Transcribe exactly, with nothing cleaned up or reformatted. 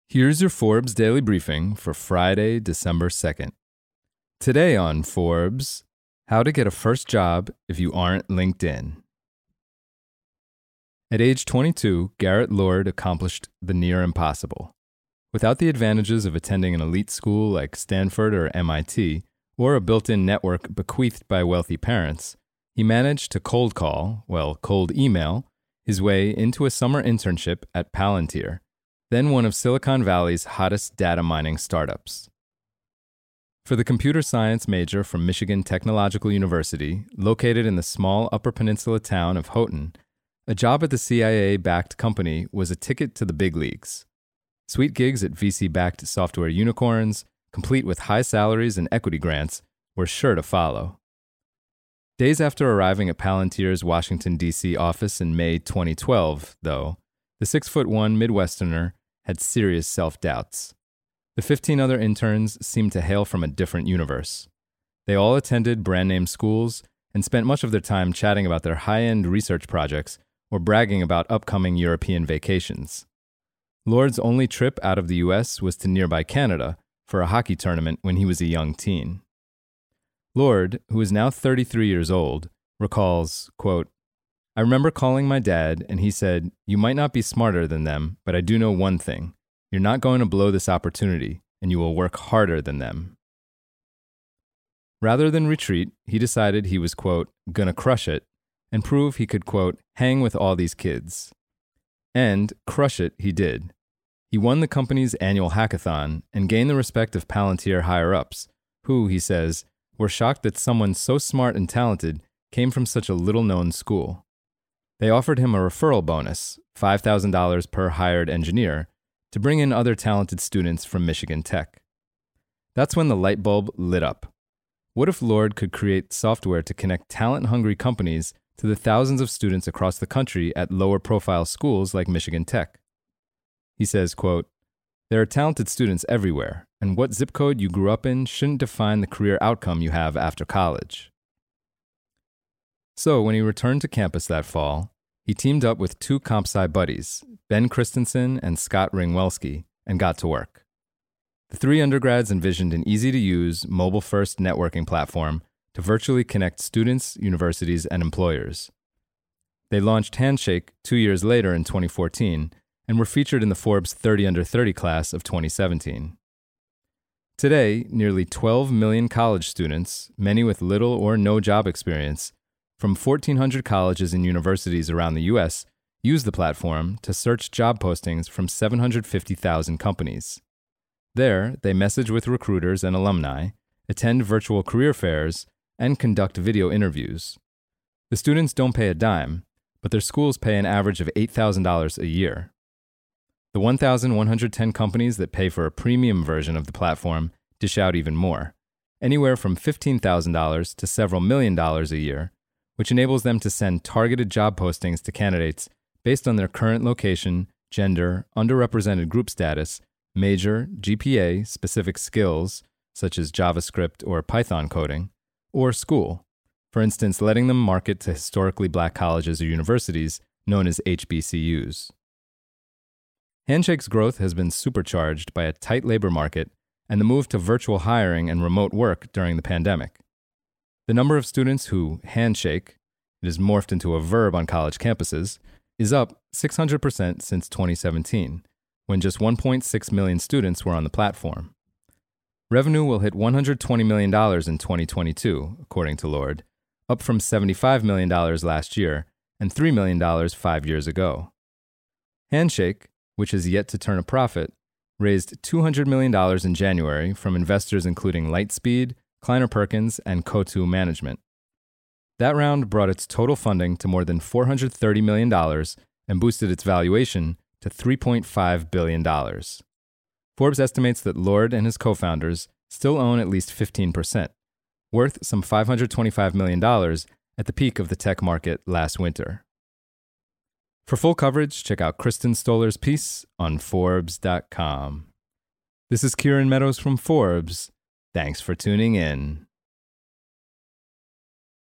Here's your Forbes Daily Briefing for Friday, December second. Today on Forbes, how to get a first job if you aren't LinkedIn. At age twenty-two, Garrett Lord accomplished the near impossible. Without the advantages of attending an elite school like Stanford or M I T, or a built-in network bequeathed by wealthy parents, he managed to cold call, well, cold email, his way into a summer internship at Palantir, then one of Silicon Valley's hottest data mining startups. For the computer science major from Michigan Technological University, located in the small Upper Peninsula town of Houghton, a job at the C I A-backed company was a ticket to the big leagues. Sweet gigs at V C-backed software unicorns, complete with high salaries and equity grants, were sure to follow. Days after arriving at Palantir's Washington, D C office in May twenty twelve, though, the six foot one Midwesterner had serious self-doubts. The fifteen other interns seemed to hail from a different universe. They all attended brand-name schools and spent much of their time chatting about their high-end research projects or bragging about upcoming European vacations. Lord's only trip out of the U S was to nearby Canada for a hockey tournament when he was a young teen. Lord, who is now thirty-three years old, recalls, quote, "I remember calling my dad and he said, 'You might not be smarter than them, but I do know one thing. You're not going to blow this opportunity and you will work harder than them.'" Rather than retreat, he decided he was, quote, "gonna crush it," and prove he could, quote, "hang with all these kids." And crush it he did. He won the company's annual hackathon and gained the respect of Palantir higher-ups, who, he says, were shocked that someone so smart and talented came from such a little-known school. They offered him a referral bonus, five thousand dollars per hired engineer, to bring in other talented students from Michigan Tech. That's when the light bulb lit up. What if Lord could create software to connect talent-hungry companies to the thousands of students across the country at lower-profile schools like Michigan Tech? He says, quote, "There are talented students everywhere, and what zip code you grew up in shouldn't define the career outcome you have after college." So when he returned to campus that fall, he teamed up with two comp-sci buddies, Ben Christensen and Scott Ringwelski, and got to work. The three undergrads envisioned an easy-to-use, mobile-first networking platform to virtually connect students, universities, and employers. They launched Handshake two years later in twenty fourteen and were featured in the Forbes thirty under thirty class of twenty seventeen. Today, nearly twelve million college students, many with little or no job experience, from fourteen hundred colleges and universities around the U S, use the platform to search job postings from seven hundred fifty thousand companies. There, they message with recruiters and alumni, attend virtual career fairs, and conduct video interviews. The students don't pay a dime, but their schools pay an average of eight thousand dollars a year. The one thousand one hundred ten companies that pay for a premium version of the platform dish out even more, anywhere from fifteen thousand dollars to several million dollars a year, which enables them to send targeted job postings to candidates based on their current location, gender, underrepresented group status, major, G P A, specific skills, such as JavaScript or Python coding, or school, for instance, letting them market to historically black colleges or universities known as H B C Us. Handshake's growth has been supercharged by a tight labor market and the move to virtual hiring and remote work during the pandemic. The number of students who handshake, it is morphed into a verb on college campuses, is up six hundred percent since twenty seventeen, when just one point six million students were on the platform. Revenue will hit one hundred twenty million dollars in twenty twenty-two, according to Lord, up from seventy-five million dollars last year and three million dollars five years ago. Handshake, which has yet to turn a profit, raised two hundred million dollars in January from investors including Lightspeed, Kleiner Perkins, and Coatue Management. That round brought its total funding to more than four hundred thirty million dollars and boosted its valuation to three point five billion dollars. Forbes estimates that Lord and his co-founders still own at least fifteen percent, worth some five hundred twenty-five million dollars at the peak of the tech market last winter. For full coverage, check out Kristen Stoller's piece on Forbes dot com. This is Kieran Meadows from Forbes. Thanks for tuning in.